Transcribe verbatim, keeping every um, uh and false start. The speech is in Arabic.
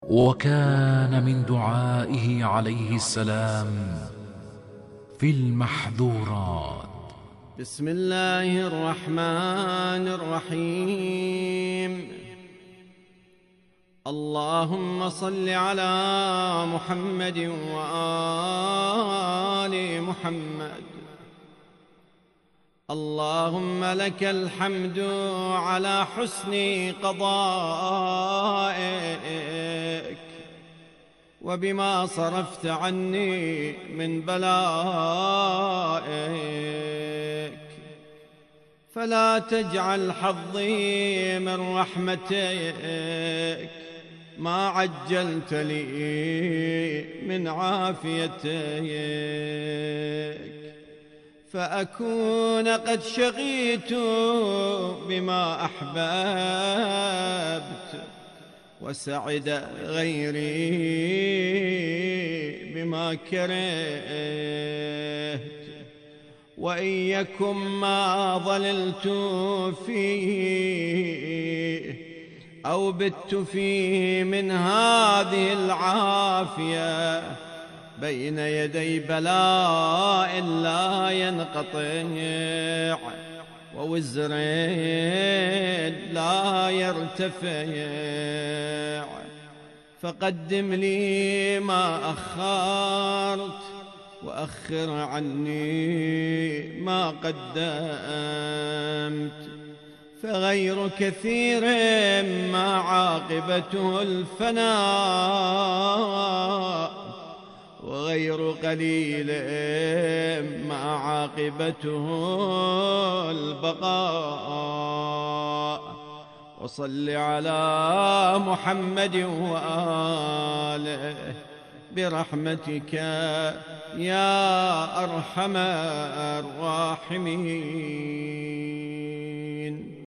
وكان من دعائه عليه السلام في المحذورات: بسم الله الرحمن الرحيم. اللهم صل على محمد وآل محمد. اللهم لك الحمد على حسن قضائك وبما صرفت عني من بلائك، فلا تجعل حظي من رحمتك ما عجلت لي من عافيتك، فأكون قد شغيت بما أحببت وسعد غيري بما كرهت. وإن يكن ما ظللت فيه أو بت فيه من هذه العافية بين يدي بلاء لا ينقطع ووزر لا يرتفع، فقدم لي ما أخرت وأخر عني ما قدمت، فغير كثير ما عاقبته الفناء وغير قليل ما عاقبته البقاء. وصل على محمد وآله برحمتك يا أرحم الراحمين.